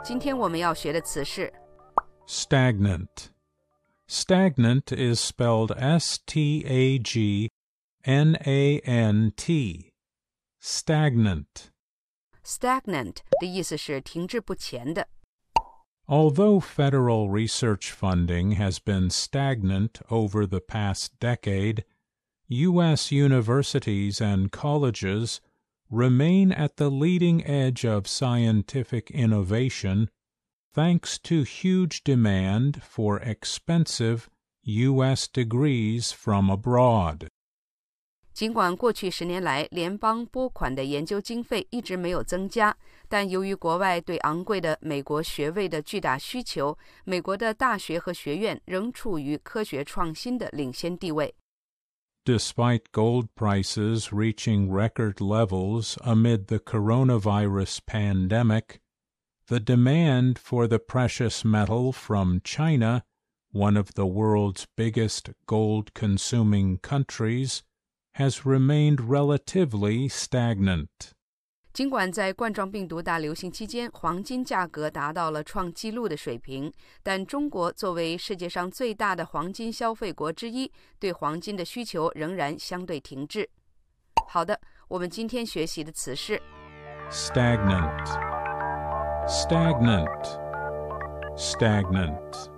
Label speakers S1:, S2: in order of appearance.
S1: 今天我们要学的词是
S2: Stagnant. Stagnant is spelled S-T-A-G-N-A-N-T. Stagnant.
S1: stagnant 的意思是停滞不前的。
S2: Although federal research funding has been stagnant over the past decade, U.S. universities and colleges remain at the leading edge of scientific innovation thanks to huge demand for expensive U.S. degrees from abroad.
S1: 尽管过去10年来联邦拨款的研究经费一直没有增加，但由于国外对昂贵的美国学位的巨大需求，美国的大学和学院仍处于科学创新的领先地位。
S2: Despite gold prices reaching record levels amid the coronavirus pandemic, the demand for the precious metal from China, one of the world's biggest gold-consuming countries, has remained relatively stagnant.
S1: 尽管在冠状病毒大流行期间，黄金价格达到了创纪录的水平，但中国作为世界上最大的黄金消费国之一，对黄金的需求仍然相对停滞。好的，我们今天学习的词是
S2: Stagnant. Stagnant. Stagnant.